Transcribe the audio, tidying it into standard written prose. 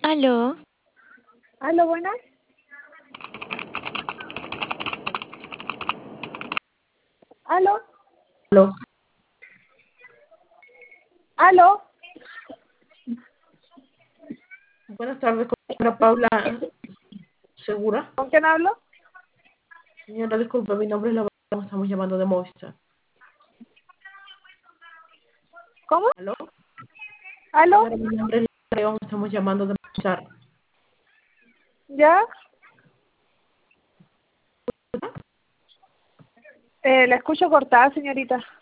Aló, Aló, buenas. Aló, Aló. aló. Buenas tardes, con la Paula Segura. ¿Con quién hablo? Señora, disculpe, mi nombre es la estamos llamando de Movistar. ¿Cómo? ¿Aló? Aló. Señora, mi nombre es León, estamos llamando de Movistar. ¿Ya? La escucho cortada, señorita.